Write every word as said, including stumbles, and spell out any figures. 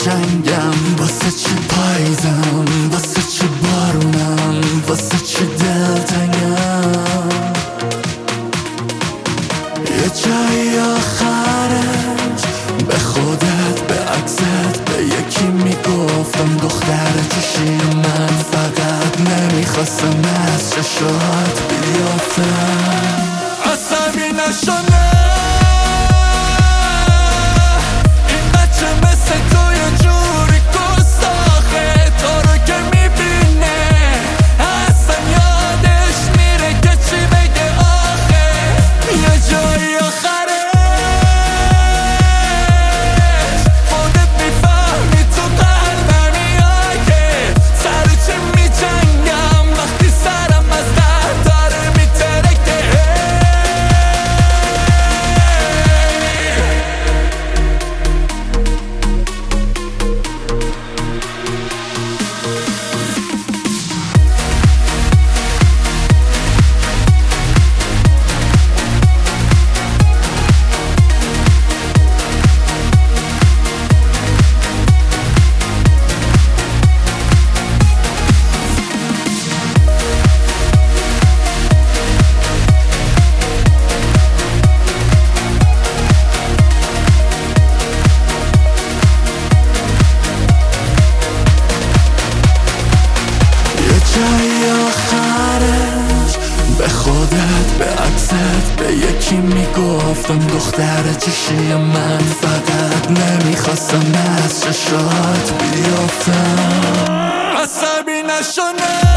جنگم، واسه چی پاییزم، واسه چی بارونم، واسه چی دلتنگم. یه جایی آخرش به خودت، به عکست، به یکی میگفتم دختر چشی من، فقط نمیخواستم از چشات بیافتم. عصبی نشونه این بچه مثل تو یه جوری گستاخه، تو رو که میبینه اصلا یادش میره که چی بگه آخه. یه جایی آخرش خودت میفهمی تو قلبم یا که سر چه میجنگم وقتی سرم از درد داره میترکه. جای آخرش به خودت، به عکست، به یکی میگفتم دختر چشی من، فقط نمیخواستم از چشات بیافتم. عصبی نشونه